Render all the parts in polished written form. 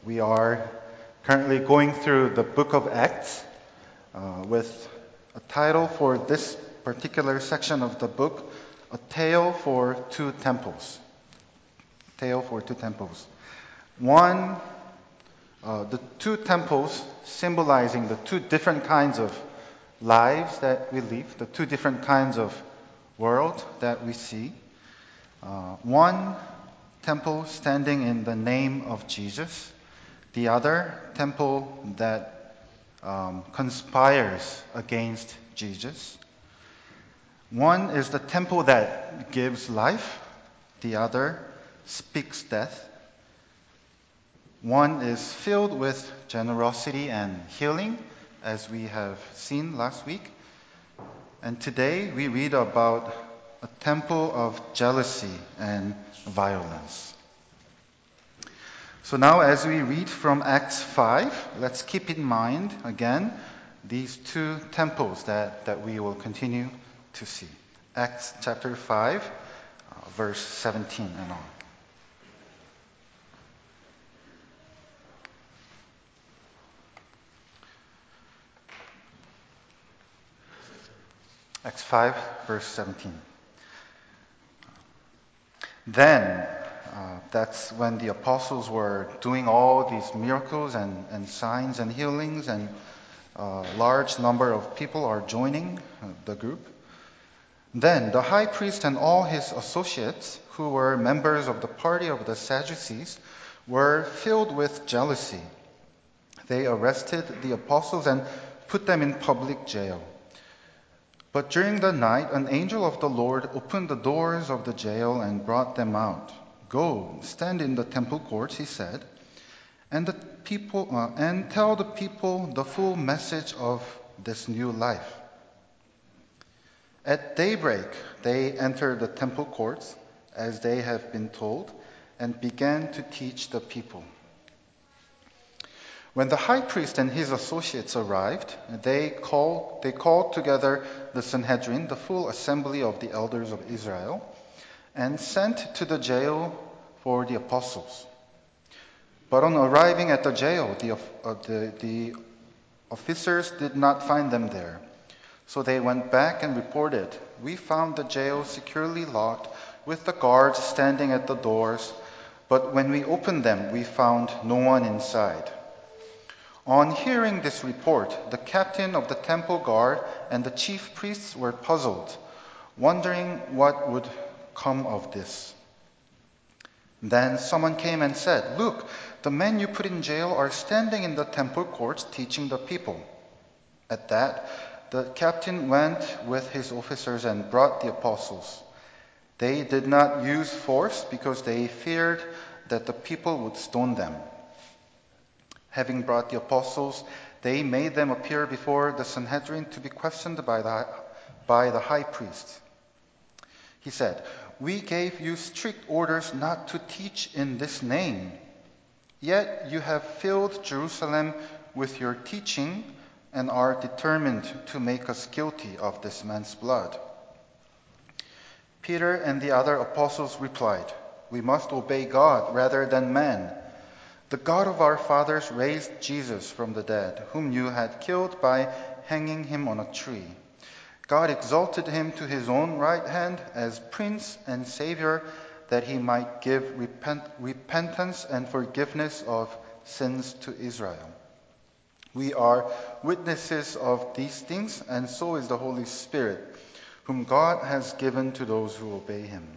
We are currently going through the book of Acts with a title for this particular section of the book, A Tale for Two Temples. Tale for Two Temples. One, the two temples symbolizing the two different kinds of lives that we live, the two different kinds of world that we see. One temple standing in the name of Jesus, the other temple that conspires against Jesus. One is the temple that gives life, the other speaks death. One is filled with generosity and healing, as we have seen last week. And today we read about a temple of jealousy and violence. So now as we read from Acts 5, let's keep in mind again these two temples that we will continue to see. Acts chapter 5, verse 17 and on. Acts 5, verse 17. Then, that's when the apostles were doing all these miracles and signs and healings, and a large number of people are joining the group. Then the high priest and all his associates, who were members of the party of the Sadducees, were filled with jealousy. They arrested the apostles and put them in public jail. But during the night, an angel of the Lord opened the doors of the jail and brought them out. "Go, stand in the temple courts," he said, and tell the people the full message of this new life. At daybreak, they entered the temple courts, as they have been told, and began to teach the people. When the high priest and his associates arrived, they called together the Sanhedrin, the full assembly of the elders of Israel, and sent to the jail for the apostles. But on arriving at the jail, the officers did not find them there. So they went back and reported, "We found the jail securely locked, with the guards standing at the doors, but when we opened them, we found no one inside." On hearing this report, the captain of the temple guard and the chief priests were puzzled, wondering what would come of this. Then someone came and said, "Look, the men you put in jail are standing in the temple courts teaching the people." At that, the captain went with his officers and brought the apostles. They did not use force because they feared that the people would stone them. Having brought the apostles, they made them appear before the Sanhedrin to be questioned by the high priest. He said, "We gave you strict orders not to teach in this name. Yet you have filled Jerusalem with your teaching and are determined to make us guilty of this man's blood." Peter and the other apostles replied, "We must obey God rather than man. The God of our fathers raised Jesus from the dead, whom you had killed by hanging him on a tree. God exalted him to his own right hand as Prince and Savior, that he might give repentance and forgiveness of sins to Israel. We are witnesses of these things, and so is the Holy Spirit, whom God has given to those who obey him."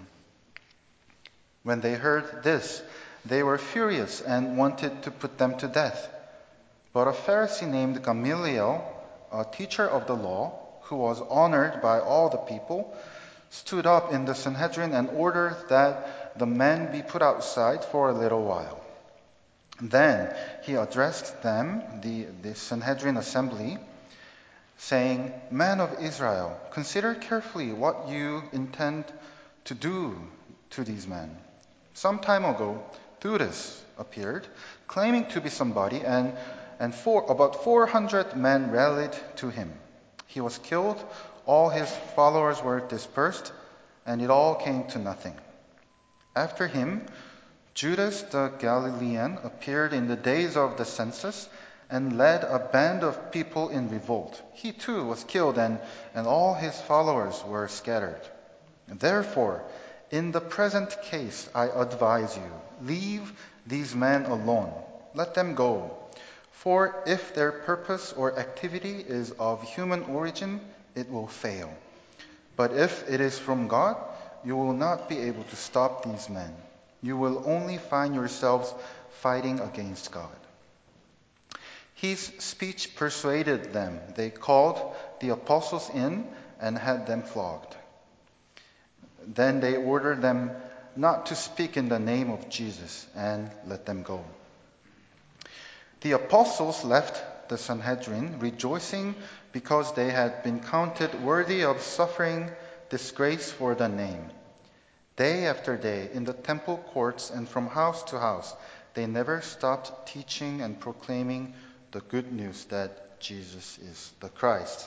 When they heard this, they were furious and wanted to put them to death. But a Pharisee named Gamaliel, a teacher of the law, who was honored by all the people, stood up in the Sanhedrin and ordered that the men be put outside for a little while. Then he addressed them, the Sanhedrin assembly, saying, "Men of Israel, consider carefully what you intend to do to these men. Some time ago, Theudas appeared, claiming to be somebody, and about 400 men rallied to him. He was killed, all his followers were dispersed, and it all came to nothing. After him, Judas the Galilean appeared in the days of the census and led a band of people in revolt. He too was killed, and all his followers were scattered. Therefore, in the present case, I advise you, leave these men alone. Let them go. For if their purpose or activity is of human origin, it will fail. But if it is from God, you will not be able to stop these men. You will only find yourselves fighting against God. His speech persuaded them. They called the apostles in and had them flogged. Then they ordered them not to speak in the name of Jesus and let them go. The apostles left the Sanhedrin rejoicing because they had been counted worthy of suffering disgrace for the name. Day after day, in the temple courts and from house to house, they never stopped teaching and proclaiming the good news that Jesus is the Christ.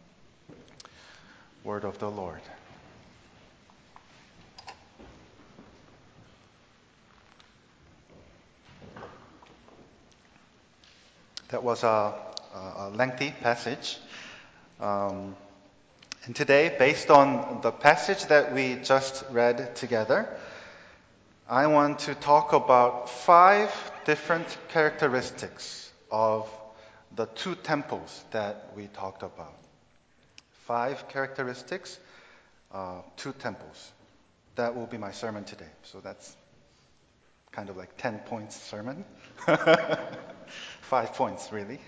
Word of the Lord. That was a lengthy passage. And today, based on the passage that we just read together, I want to talk about 5 different characteristics of the 2 temples that we talked about. 5 characteristics, 2 temples. That will be my sermon today. So that's kind of like 10 points sermon. 5 points, really.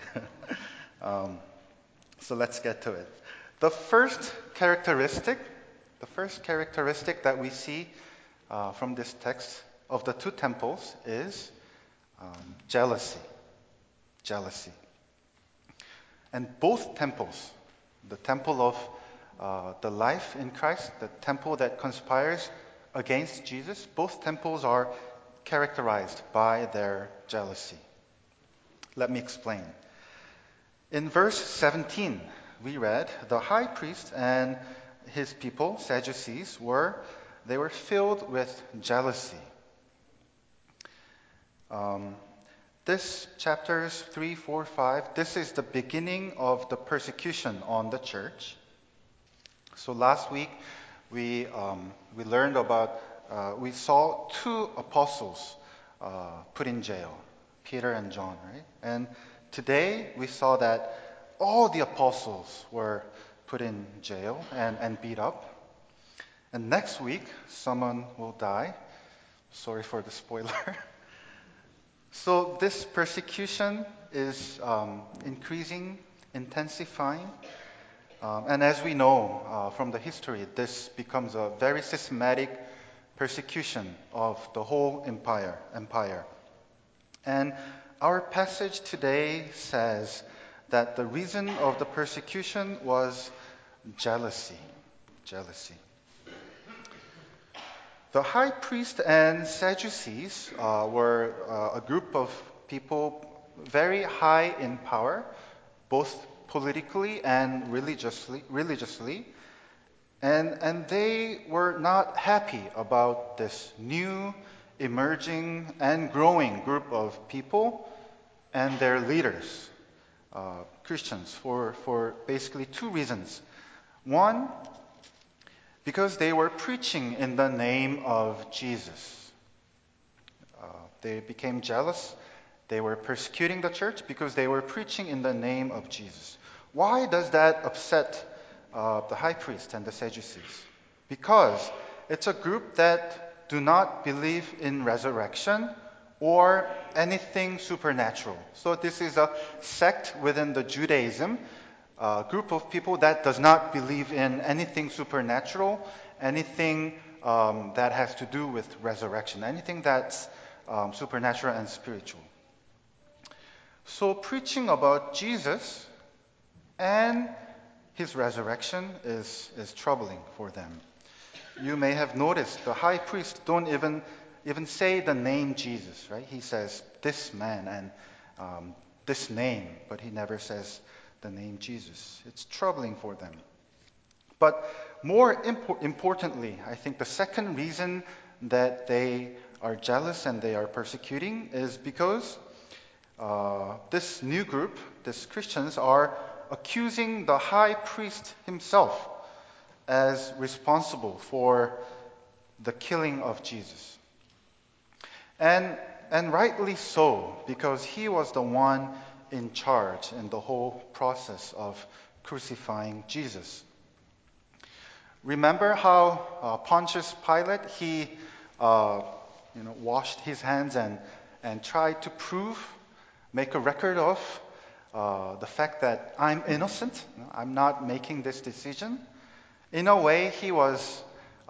So let's get to it. The first characteristic that we see from this text of the 2 temples is jealousy. Jealousy. And both temples, the temple of the life in Christ, the temple that conspires against Jesus, both temples are characterized by their jealousy. Let me explain. In verse 17, we read, the high priest and his people, Sadducees, were filled with jealousy. This chapters 3, 4, 5, this is the beginning of the persecution on the church. So last week we learned about, we saw 2 apostles put in jail, Peter and John, right? And today we saw that all the apostles were put in jail and beat up. And next week, someone will die. Sorry for the spoiler. So this persecution is increasing, intensifying. And as we know from the history, this becomes a very systematic persecution of the whole empire. And our passage today says that the reason of the persecution was jealousy. Jealousy. The high priest and Sadducees were a group of people very high in power, both politically and religiously. And they were not happy about this new, emerging, and growing group of people and their leaders, Christians, for basically 2 reasons. One, because they were preaching in the name of Jesus. They became jealous. They were persecuting the church because they were preaching in the name of Jesus. Why does that upset the high priest and the Sadducees? Because it's a group that do not believe in resurrection or anything supernatural. So this is a sect within the Judaism, a group of people that does not believe in anything supernatural, anything that has to do with resurrection, anything that's supernatural and spiritual. So preaching about Jesus and his resurrection is troubling for them. You may have noticed the high priest don't even say the name Jesus, right? He says this man and this name, but he never says the name Jesus. It's troubling for them. But more importantly, I think the second reason that they are jealous and they are persecuting is because this new group, these Christians, are accusing the high priest himself as responsible for the killing of Jesus. And rightly so, because he was the one in charge in the whole process of crucifying Jesus. Remember how Pontius Pilate, he washed his hands and tried to make a record of the fact that I'm innocent, I'm not making this decision. In a way, he was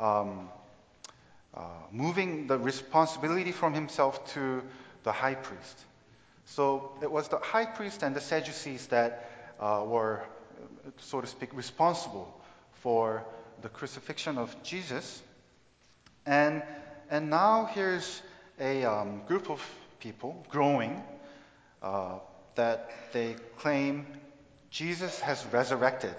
moving the responsibility from himself to the high priest. So it was the high priest and the Sadducees that were, so to speak, responsible for the crucifixion of Jesus. And now here's a group of people growing that they claim Jesus has resurrected,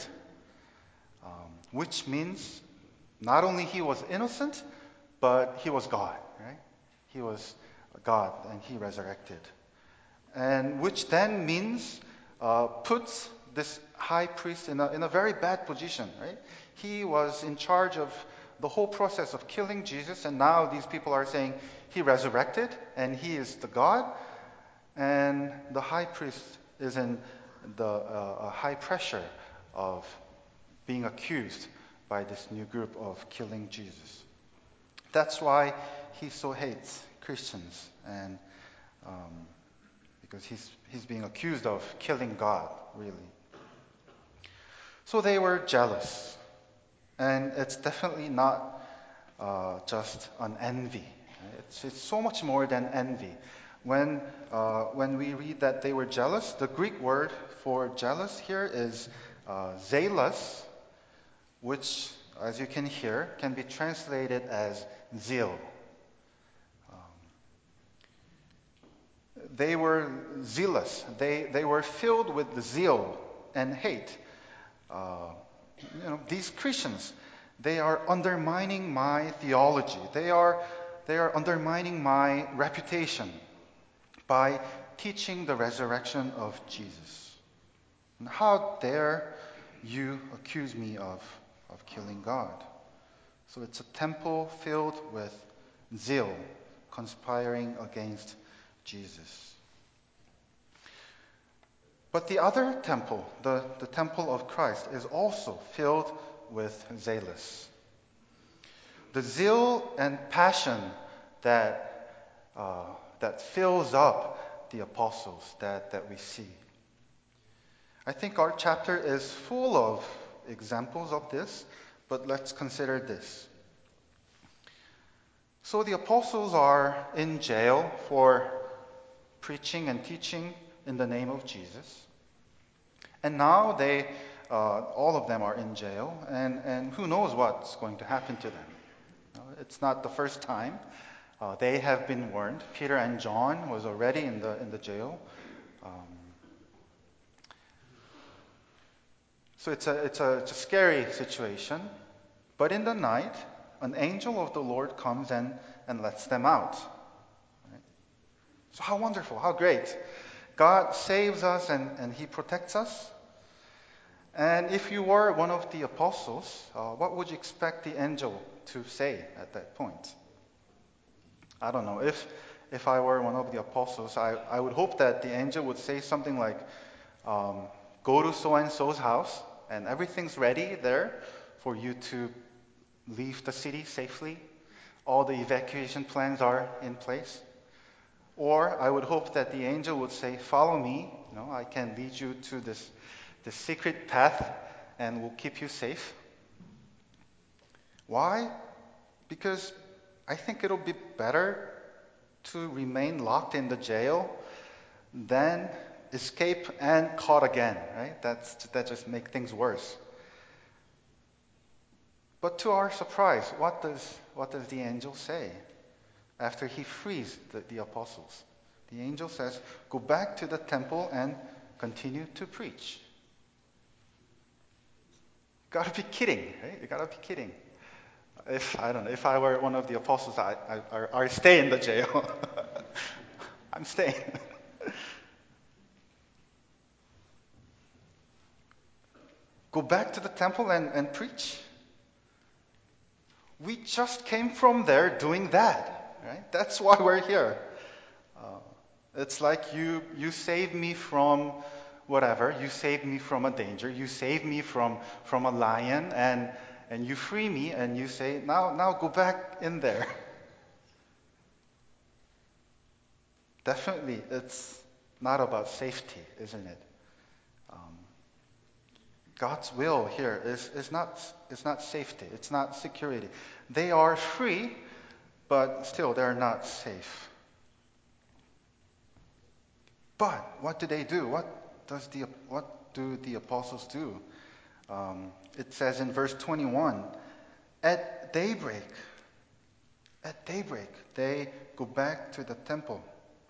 which means not only he was innocent, but he was God, right? He was God and he resurrected. And which then means puts this high priest in a very bad position, right? He was in charge of the whole process of killing Jesus, and now these people are saying he resurrected and he is the God, and the high priest is in the high pressure of being accused by this new group of killing Jesus. That's why he so hates Christians, and because he's being accused of killing God, really. So they were jealous, and it's definitely not just an envy. It's so much more than envy. When we read that they were jealous, the Greek word for jealous here is zealous, which, as you can hear, can be translated as zeal. They were zealous. They were filled with zeal and hate. These Christians, they are undermining my theology. They are undermining my reputation by teaching the resurrection of Jesus. And how dare you accuse me of killing God? So it's a temple filled with zeal, conspiring against Jesus. But the other temple, the temple of Christ, is also filled with zealous. The zeal and passion that fills up the apostles that we see. I think our chapter is full of examples of this, but let's consider this. So the apostles are in jail for preaching and teaching in the name of Jesus. And now all of them are in jail, and who knows what's going to happen to them. It's not the first time. They have been warned. Peter and John was already in the jail. So it's a scary situation. But in the night, an angel of the Lord comes and lets them out. Right? So how wonderful, how great. God saves us and he protects us. And if you were one of the apostles, what would you expect the angel to say at that point? I don't know. If I were one of the apostles, I would hope that the angel would say something like, go to so-and-so's house, and everything's ready there for you to leave the city safely. All the evacuation plans are in place. Or I would hope that the angel would say, follow me. I can lead you to this secret path and will keep you safe. Why? Because I think it'll be better to remain locked in the jail than escape and caught again, right? That just makes things worse. But to our surprise, what does the angel say after he frees the apostles? The angel says, go back to the temple and continue to preach. You gotta be kidding, right? You gotta be kidding. If I don't know, if I were one of the apostles, I stay in the jail. I'm staying. Go back to the temple and preach. We just came from there doing that, right? That's why we're here. It's like you saved me from whatever. You saved me from a danger. You saved me from a lion, and you free me, and you say, now go back in there. Definitely, it's not about safety, isn't it? Um, God's will here is not safety. It's not security. They are free, but still they're not safe. But what do they do? What do the apostles do? It says in verse 21, at daybreak, they go back to the temple.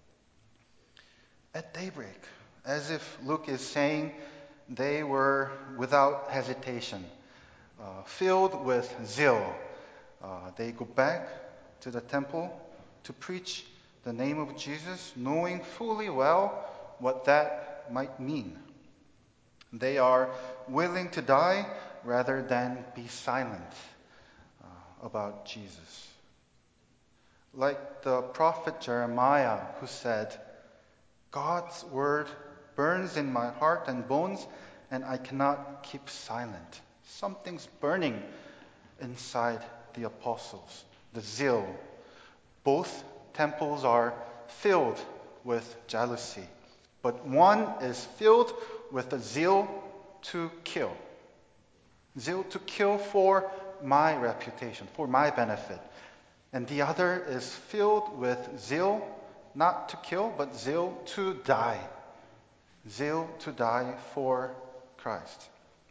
At daybreak, as if Luke is saying, they were without hesitation, filled with zeal. They go back to the temple to preach the name of Jesus, knowing fully well what that might mean. They are willing to die rather than be silent about Jesus. Like the prophet Jeremiah, who said, God's word burns in my heart and bones, and I cannot keep silent. Something's burning inside the apostles, the zeal. Both temples are filled with jealousy, but one is filled with the zeal to kill. Zeal to kill for my reputation, for my benefit. And the other is filled with zeal not to kill, but zeal to die. Zeal to die for Christ.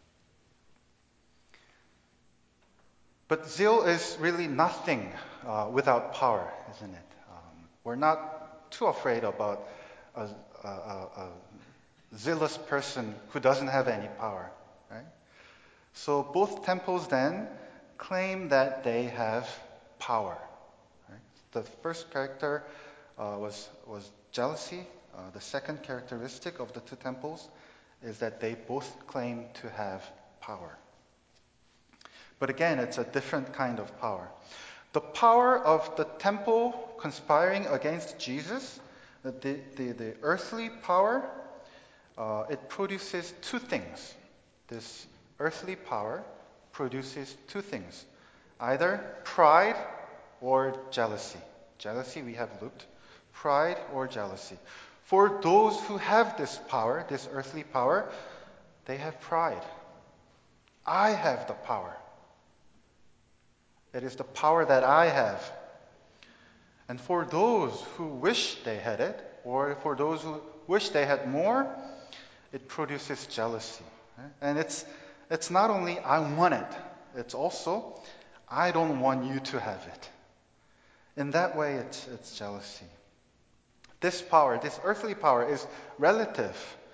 But zeal is really nothing without power, isn't it? We're not too afraid about a zealous person who doesn't have any power, right? So both temples then claim that they have power. Right? The first character was jealousy. The second characteristic of the two temples is that they both claim to have power. But again, it's a different kind of power. The power of the temple conspiring against Jesus, the earthly power, it produces two things. This earthly power produces two things. Either pride or jealousy. Jealousy, we have looked. Pride or jealousy. For those who have this power, this earthly power, they have pride. I have the power. It is the power that I have. And for those who wish they had it, or for those who wish they had more, it produces jealousy. And it's not only I want it, it's also I don't want you to have it. In that way, it's jealousy. This power, this earthly power, is relative.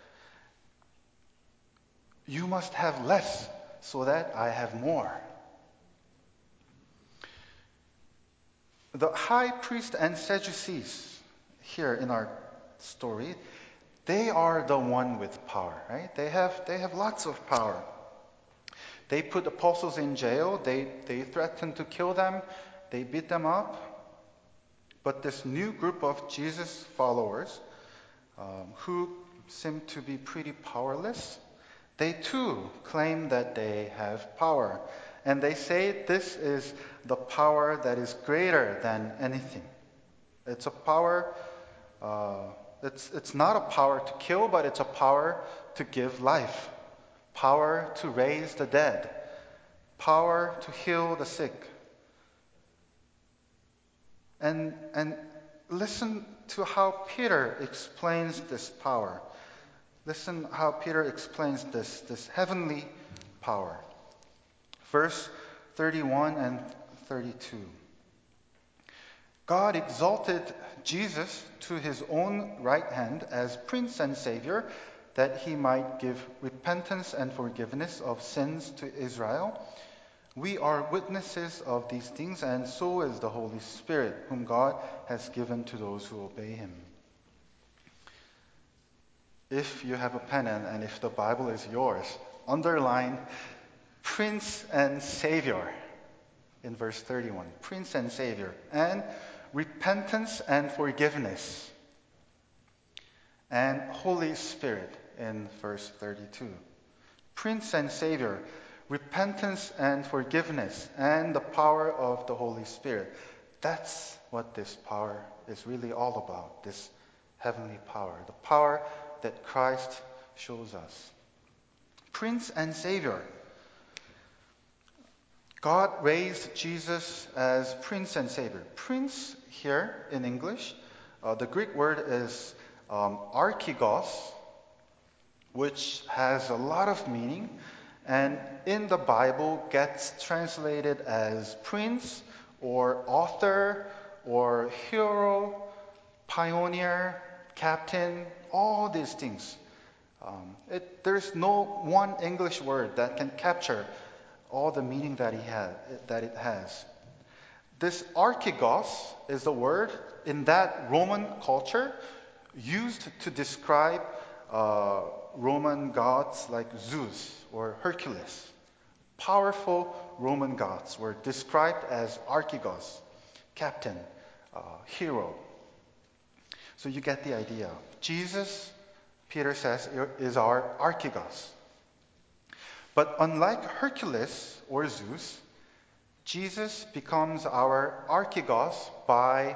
You must have less so that I have more. The high priest and Sadducees here in our story, they are the one with power, right? They have lots of power. They put apostles in jail. They threaten to kill them. They beat them up. But this new group of Jesus followers, who seem to be pretty powerless, they too claim that they have power. And they say this is the power that is greater than anything. It's a power, it's not a power to kill, but it's a power to give life. Power to raise the dead. Power to heal the sick. And listen to how Peter explains this power. Listen how Peter explains this heavenly power. Verse 31 and 32. God exalted Jesus to his own right hand as Prince and Savior, that he might give repentance and forgiveness of sins to Israel. We are witnesses of these things, and so is the Holy Spirit, whom God has given to those who obey him. If you have a pen and if the Bible is yours, underline Prince and Savior in verse 31. Prince and Savior. And repentance and forgiveness. And Holy Spirit in verse 32. Prince and Savior, repentance and forgiveness, and the power of the Holy Spirit. That's what this power is really all about, this heavenly power, the power that Christ shows us. Prince and Savior. God raised Jesus as Prince and Savior. Prince here in English, the Greek word is archigos, which has a lot of meaning, and in the Bible gets translated as prince or author or hero, pioneer, captain, all these things. There's no one English word that can capture all the meaning that it has. This archigos is the word in that Roman culture used to describe Roman gods like Zeus or Hercules. Powerful Roman gods were described as archigos, captain, hero. So you get the idea. Jesus, Peter says, is our archigos. But unlike Hercules or Zeus, Jesus becomes our archigos by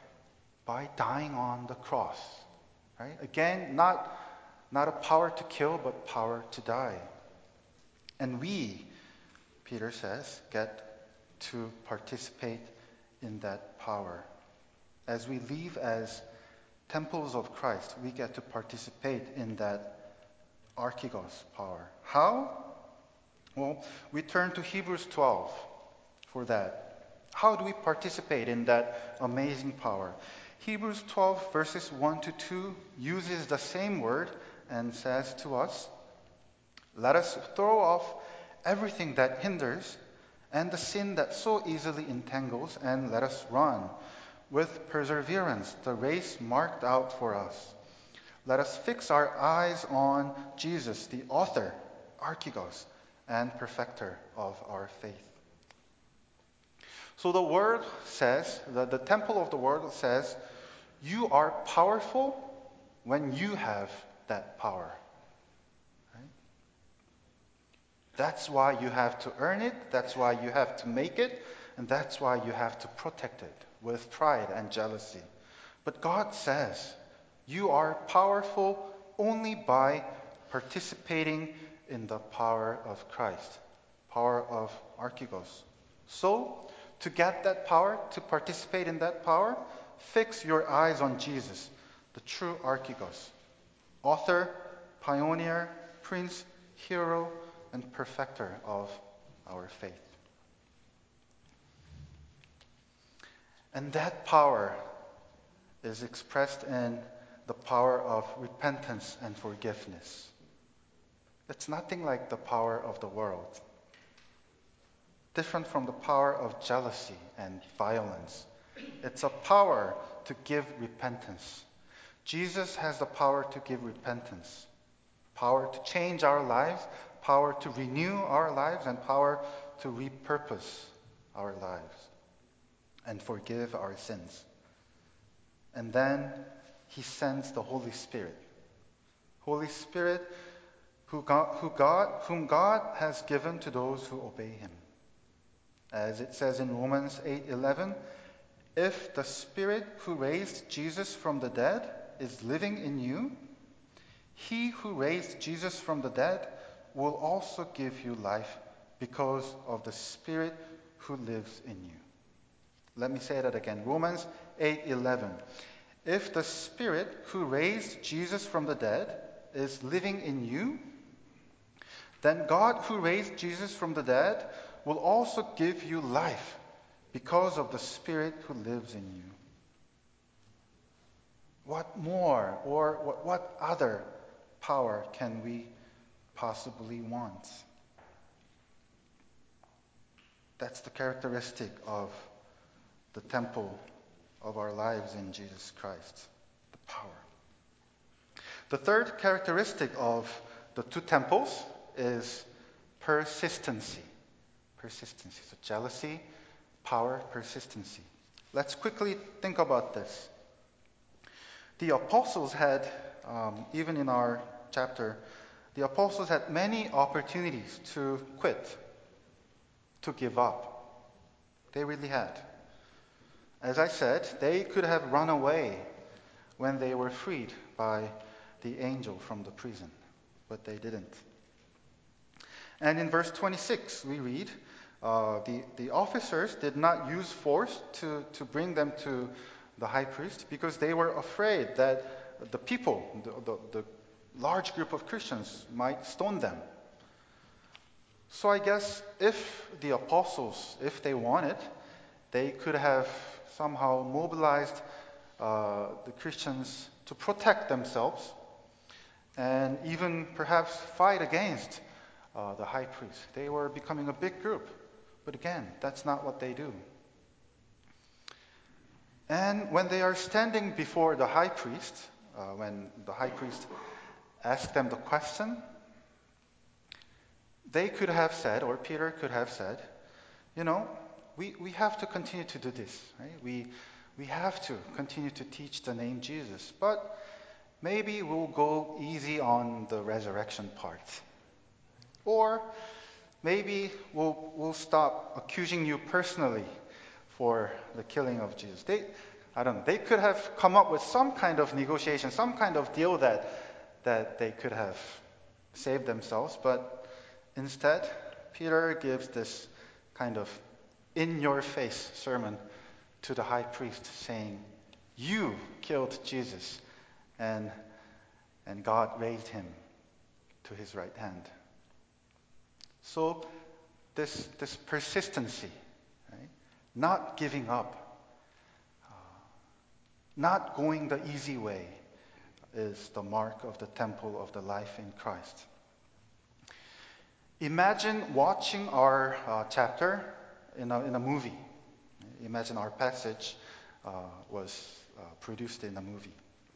dying on the cross. Right? Again, not a power to kill, but power to die. And we, Peter says, get to participate in that power. As we live as temples of Christ, we get to participate in that archigos power. How? Well, we turn to Hebrews 12 for that. How do we participate in that amazing power? Hebrews 12 verses 1 to 2 uses the same word and says to us, "Let us throw off everything that hinders and the sin that so easily entangles, and let us run with perseverance the race marked out for us. Let us fix our eyes on Jesus, the author, archigos, and perfecter of our faith." So the word says, the temple of the word says, you are powerful when you have that power. Right? That's why you have to earn it, that's why you have to make it, and that's why you have to protect it with pride and jealousy. But God says, you are powerful only by participating in the power of Christ, power of archigos. So, to get that power, to participate in that power, fix your eyes on Jesus, the true archigos, author, pioneer, prince, hero, and perfecter of our faith. And that power is expressed in the power of repentance and forgiveness. It's nothing like the power of the world. Different from the power of jealousy and violence. It's a power to give repentance. Jesus has the power to give repentance, power to change our lives, power to renew our lives, and power to repurpose our lives and forgive our sins. And then he sends the Holy Spirit. Holy Spirit whom God has given to those who obey him. As it says in Romans 8:11, if the Spirit who raised Jesus from the dead is living in you, he who raised Jesus from the dead will also give you life because of the Spirit who lives in you. Let me say that again. Romans 8:11. If the Spirit who raised Jesus from the dead is living in you, then God who raised Jesus from the dead will also give you life because of the Spirit who lives in you. What more or what other power can we possibly want? That's the characteristic of the temple of our lives in Jesus Christ, the power. The third characteristic of the two temples is persistency. Persistency. So jealousy, power, persistency. Let's quickly think about this. The apostles had, even in our chapter, the apostles had many opportunities to quit, to give up. They really had. As I said, they could have run away when they were freed by the angel from the prison, but they didn't. And in verse 26, we read, the officers did not use force to bring them to the high priest because they were afraid that the people, the large group of Christians, might stone them. So I guess if the apostles, if they wanted, they could have somehow mobilized the Christians to protect themselves and even perhaps fight against the high priest. They were becoming a big group. But again, that's not what they do. And when they are standing before the high priest, when the high priest asked them the question, they could have said, or Peter could have said, we have to continue to do this. Right? We have to continue to teach the name Jesus. But maybe we'll go easy on the resurrection part. Or maybe we'll stop accusing you personally for the killing of Jesus. They could have come up with some kind of negotiation, some kind of deal that they could have saved themselves. But instead, Peter gives this kind of in-your-face sermon to the high priest saying, you killed Jesus, and God raised him to his right hand. So this persistency, right? Not giving up, not going the easy way, is the mark of the temple of the life in Christ. Imagine watching our chapter in a movie. Imagine our passage was produced in a movie.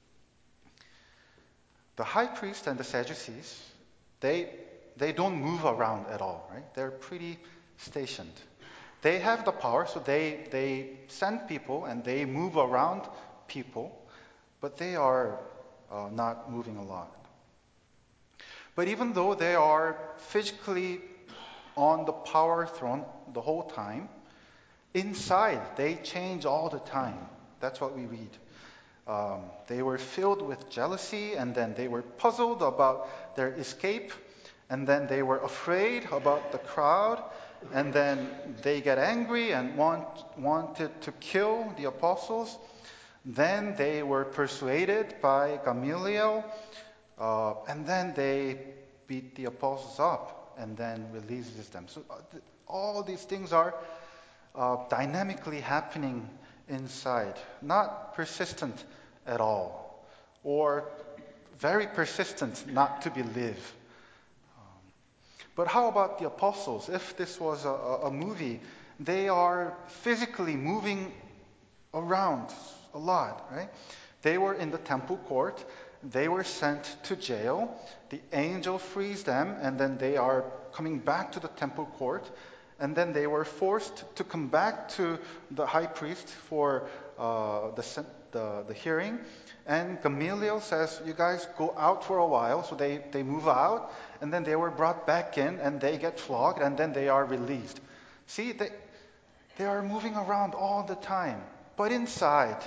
The high priest and the Sadducees, they don't move around at all, right? They're pretty stationed. They have the power, so they send people and they move around people, but they are not moving a lot. But even though they are physically on the power throne the whole time, inside they change all the time. That's what we read. They were filled with jealousy, and then they were puzzled about their escape, and then they were afraid about the crowd, and then they get angry and wanted to kill the apostles. Then they were persuaded by Gamaliel, and then they beat the apostles up and then releases them. So all these things are dynamically happening inside, not persistent at all, or very persistent not to believe. But how about the apostles? If this was a movie, they are physically moving around a lot, right? They were in the temple court. They were sent to jail. The angel frees them, and then they are coming back to the temple court. And then they were forced to come back to the high priest for the hearing. And Gamaliel says, you guys go out for a while. So they move out, and then they were brought back in, and they get flogged, and then they are released. See, they are moving around all the time. But inside,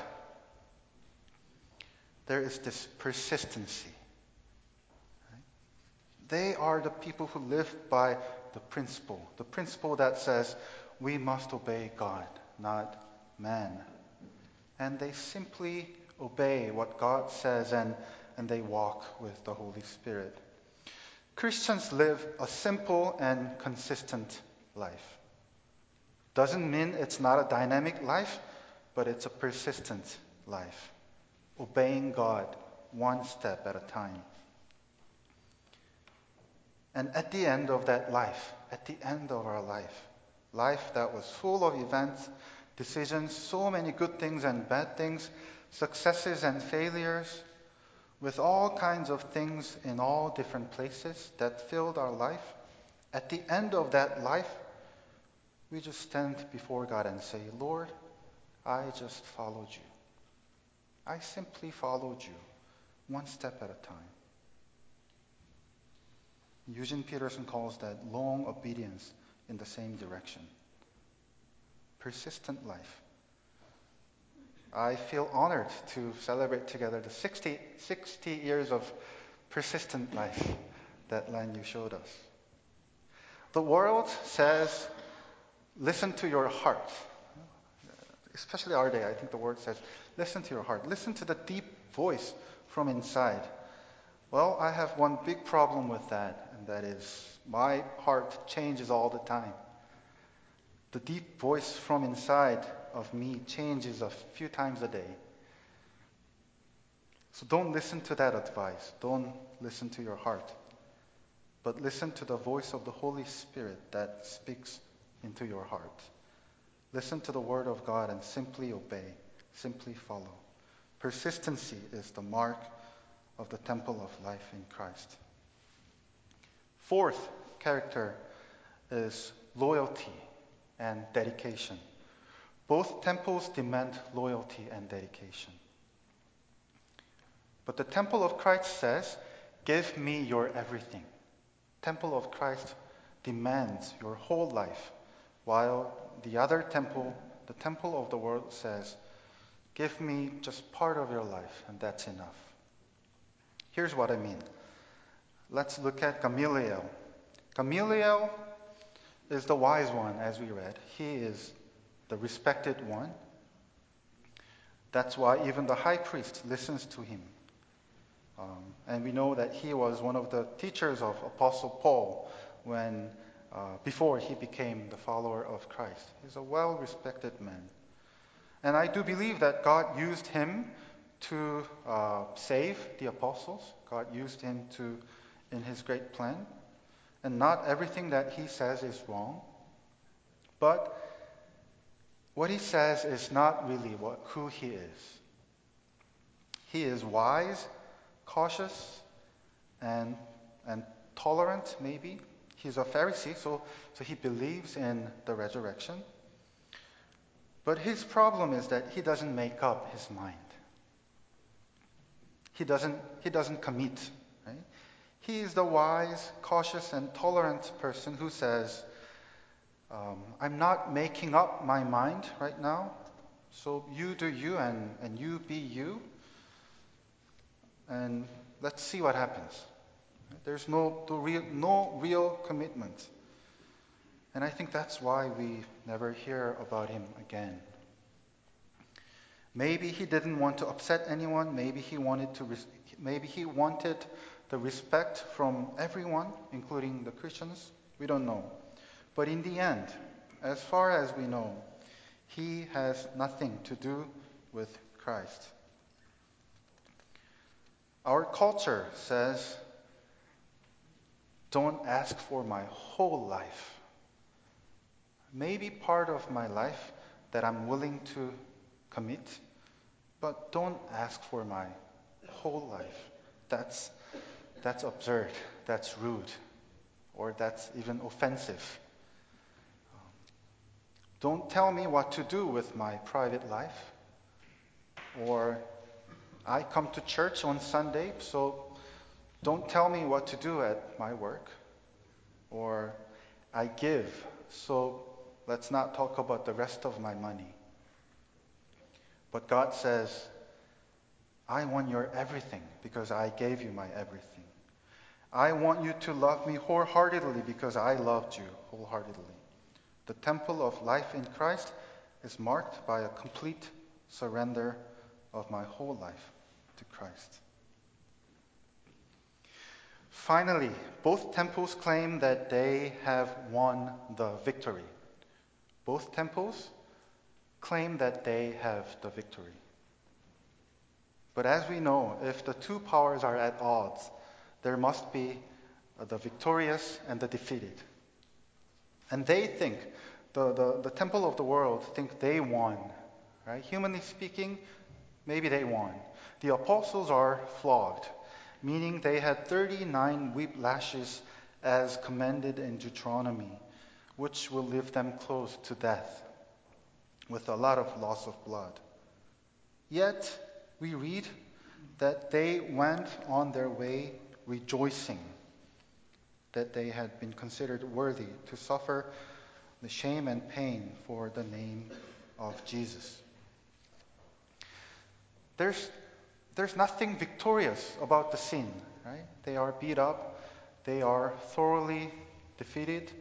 there is this persistency. Right? They are the people who live by the principle that says we must obey God, not man. And they simply obey what God says, and they walk with the Holy Spirit. Christians live a simple and consistent life. Doesn't mean it's not a dynamic life, but it's a persistent life. Obeying God one step at a time. And at the end of that life, at the end of our life, Life that was full of events, decisions, so many good things and bad things, successes and failures, with all kinds of things in all different places that filled our life. At the end of that life, we just stand before God and say, Lord, I just followed you. I simply followed you, one step at a time. Eugene Peterson calls that long obedience in the same direction. Persistent life. I feel honored to celebrate together the 60 years of persistent life that Lan Yu showed us. The world says, listen to your heart. Especially our day, I think the word says, listen to your heart. Listen to the deep voice from inside. Well, I have one big problem with that, and that is my heart changes all the time. The deep voice from inside of me changes a few times a day. So don't listen to that advice. Don't listen to your heart. But listen to the voice of the Holy Spirit that speaks into your heart. Listen to the word of God and simply obey, simply follow. Persistency is the mark of the temple of life in Christ. Fourth character is loyalty and dedication. Both temples demand loyalty and dedication. But the temple of Christ says, give me your everything. Temple of Christ demands your whole life, while the other temple, the temple of the world, says, give me just part of your life, and that's enough. Here's what I mean. Let's look at Gamaliel. Gamaliel is the wise one, as we read. He is the respected one. That's why even the high priest listens to him. And we know that he was one of the teachers of Apostle Paul before he became the follower of Christ. He's a well-respected man. And I do believe that God used him to save the apostles. God used him in his great plan. And not everything that he says is wrong. But what he says is not really who he is. He is wise, cautious, and tolerant, maybe. He's a Pharisee, so he believes in the resurrection. But his problem is that he doesn't make up his mind. He doesn't commit. Right? He is the wise, cautious, and tolerant person who says, I'm not making up my mind right now, so you do you and you be you, and let's see what happens. There's no real commitment. And I think that's why we never hear about him again. Maybe he didn't want to upset anyone. Maybe he wanted the respect from everyone, including the Christians. We don't know. But in the end, as far as we know, he has nothing to do with Christ. Our culture says, don't ask for my whole life. Maybe part of my life that I'm willing to commit, but don't ask for my whole life. That's absurd. That's rude. Or that's even offensive. Don't tell me what to do with my private life. Or I come to church on Sunday, so don't tell me what to do at my work. Or I give, so let's not talk about the rest of my money. But God says, I want your everything because I gave you my everything. I want you to love me wholeheartedly because I loved you wholeheartedly. The temple of life in Christ is marked by a complete surrender of my whole life to Christ. Finally, both temples claim that they have won the victory. Both temples claim that they have the victory. But as we know, if the two powers are at odds, there must be the victorious and the defeated. And they think the temple of the world think they won, right? Humanly speaking, maybe they won. The apostles are flogged, meaning they had 39 whip lashes as commanded in Deuteronomy, which will leave them close to death with a lot of loss of blood. Yet we read that they went on their way rejoicing that they had been considered worthy to suffer the shame and pain for the name of Jesus. There's nothing victorious about the sin, right? They are beat up, they are thoroughly defeated.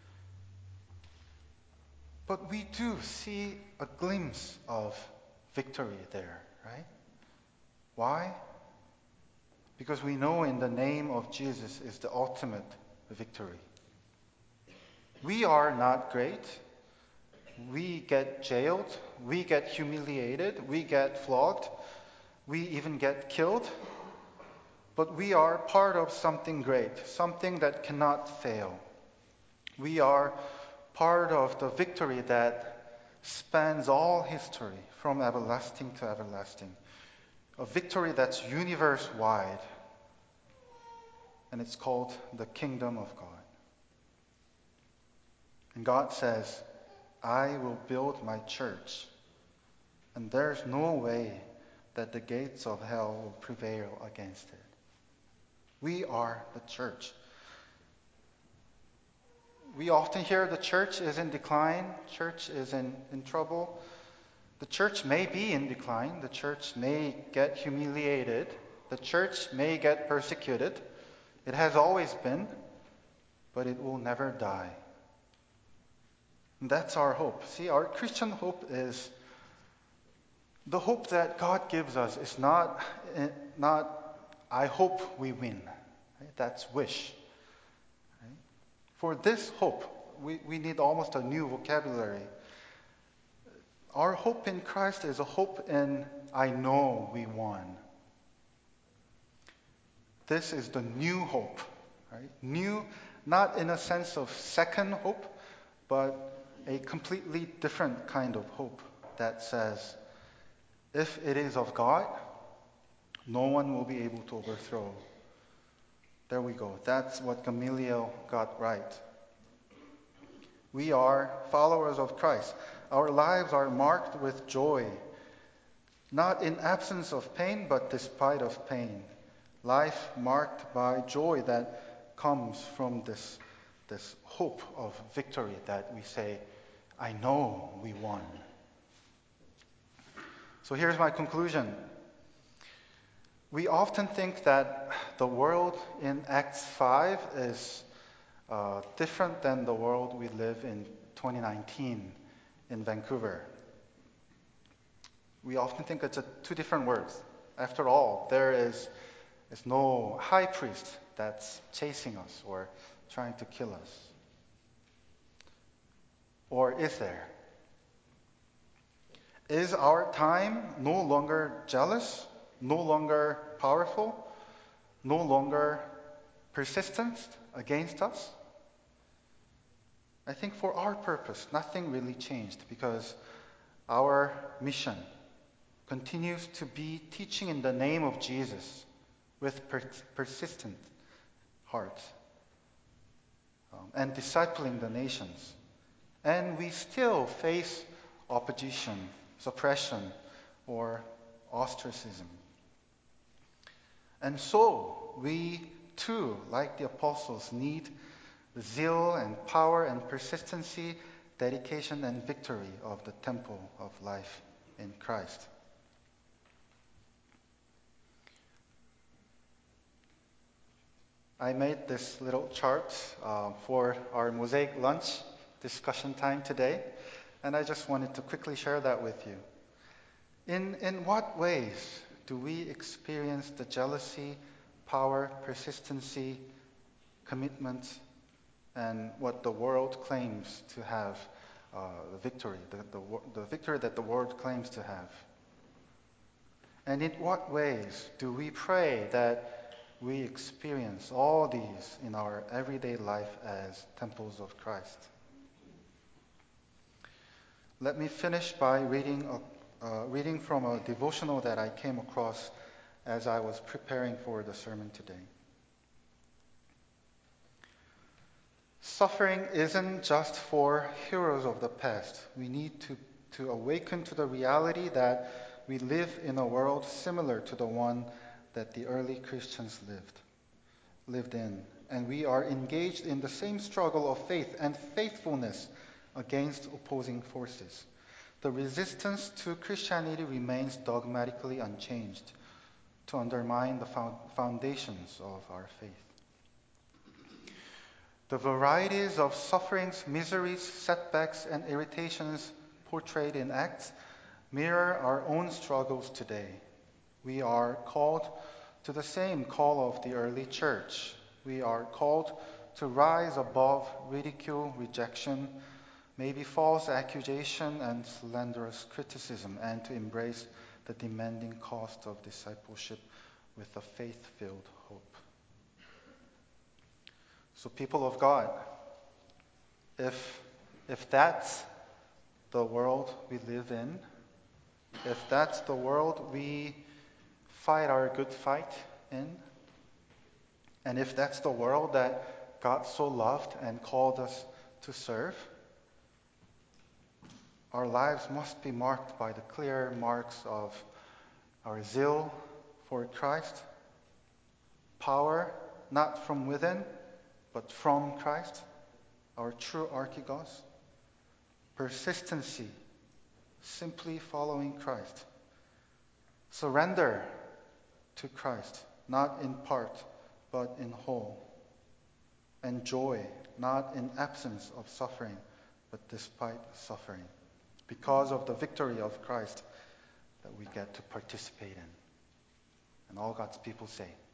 But we do see a glimpse of victory there, right? Why? Because we know in the name of Jesus is the ultimate victory. We are not great. We get jailed. We get humiliated. We get flogged. We even get killed. But we are part of something great, something that cannot fail. We are part of the victory that spans all history from everlasting to everlasting. A victory that's universe-wide. And it's called the kingdom of God. And God says, I will build my church, and there's no way that the gates of hell will prevail against it. We are the church. We often hear the church is in decline, church is in trouble. The church may be in decline, the church may get humiliated, the church may get persecuted. It has always been, but it will never die. And that's our hope. See, our Christian hope is the hope that God gives us is not I hope we win. Right? That's wish. Right? For this hope, we need almost a new vocabulary. Our hope in Christ is a hope in I know we won. This is the new hope. Right? New, not in a sense of second hope, but a completely different kind of hope that says, if it is of God, no one will be able to overthrow. There we go. That's what Gamaliel got right. We are followers of Christ. Our lives are marked with joy, not in absence of pain, but despite of pain. Life marked by joy that comes from this hope of victory that we say, I know we won. So here's my conclusion. We often think that the world in Acts 5 is different than the world we live in 2019 in Vancouver. We often think it's two different worlds. After all, there is no high priest that's chasing us or trying to kill us. Or is there? Is our time no longer jealous, no longer powerful, no longer persistent against us? I think for our purpose, nothing really changed because our mission continues to be teaching in the name of Jesus with persistent heart and discipling the nations. And we still face opposition, suppression, or ostracism. And so we too, like the apostles, need the zeal and power and persistency, dedication and victory of the temple of life in Christ. I made this little chart for our Mosaic lunch discussion time today, and I just wanted to quickly share that with you. In what ways do we experience the jealousy, power, persistency, commitment, and what the world claims to have, the victory that the world claims to have? And in what ways do we pray that we experience all these in our everyday life as temples of Christ? Let me finish by reading from a devotional that I came across as I was preparing for the sermon today. Suffering isn't just for heroes of the past. We need to awaken to the reality that we live in a world similar to the one that the early Christians lived in. And we are engaged in the same struggle of faith and faithfulness against opposing forces. The resistance to Christianity remains dogmatically unchanged to undermine the foundations of our faith. The varieties of sufferings, miseries, setbacks, and irritations portrayed in Acts mirror our own struggles today. We are called to the same call of the early church. We are called to rise above ridicule, rejection, maybe false accusation, and slanderous criticism, and to embrace the demanding cost of discipleship with a faith-filled hope. So, people of God, if that's the world we live in, if that's the world we fight our good fight in, and if that's the world that God so loved and called us to serve, our lives must be marked by the clear marks of our zeal for Christ, power not from within, but from Christ, our true archegos, persistency, simply following Christ, surrender to Christ, not in part, but in whole, and joy, not in absence of suffering, but despite suffering, because of the victory of Christ that we get to participate in. And all God's people say,